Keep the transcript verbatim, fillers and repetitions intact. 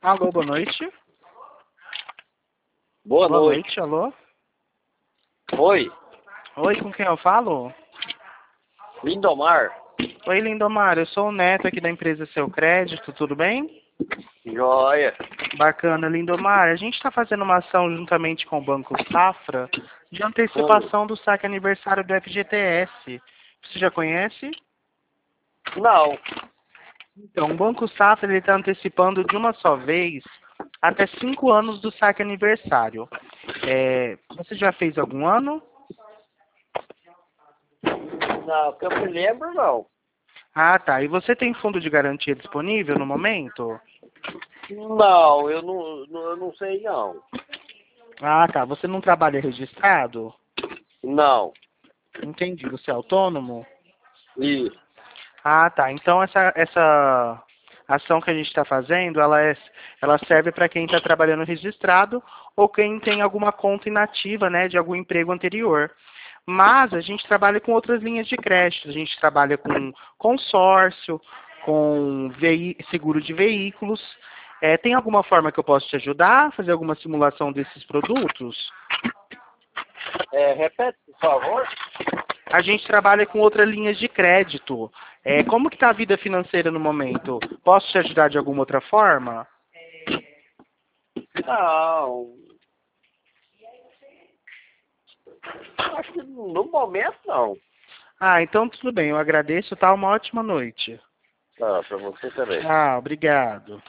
Alô, boa noite. Boa, Boa noite. noite, alô. Oi, Oi, com quem eu falo? Lindomar. Oi, Lindomar, eu sou o Neto aqui da empresa Seu Crédito, tudo bem? Joia. Bacana, Lindomar. A gente está fazendo uma ação juntamente com o Banco Safra de Hum. antecipação do saque aniversário do F G T S. Você já conhece? Não. Então, o Banco Safra está antecipando de uma só vez até cinco anos do saque aniversário. É, você já fez algum ano? Não, que eu me lembro, não. Ah, tá. E você tem fundo de garantia disponível no momento? Não, eu não, não, eu não sei, não. Ah, tá. Você não trabalha registrado? Não. Entendi. Você é autônomo? Isso. Ah, tá. Então essa, essa ação que a gente está fazendo, ela, é, ela serve para quem está trabalhando registrado ou quem tem alguma conta inativa, né, de algum emprego anterior. Mas a gente trabalha com outras linhas de crédito. A gente trabalha com consórcio, com vei- seguro de veículos. É, tem alguma forma que eu possa te ajudar a fazer alguma simulação desses produtos? É, repete, por favor. A gente trabalha com outras linhas de crédito. É, como que está a vida financeira no momento? Posso te ajudar de alguma outra forma? Não. Acho que no momento, não. Ah, então tudo bem. Eu agradeço, tá? Uma ótima noite. Tá, pra você também. Tchau, obrigado.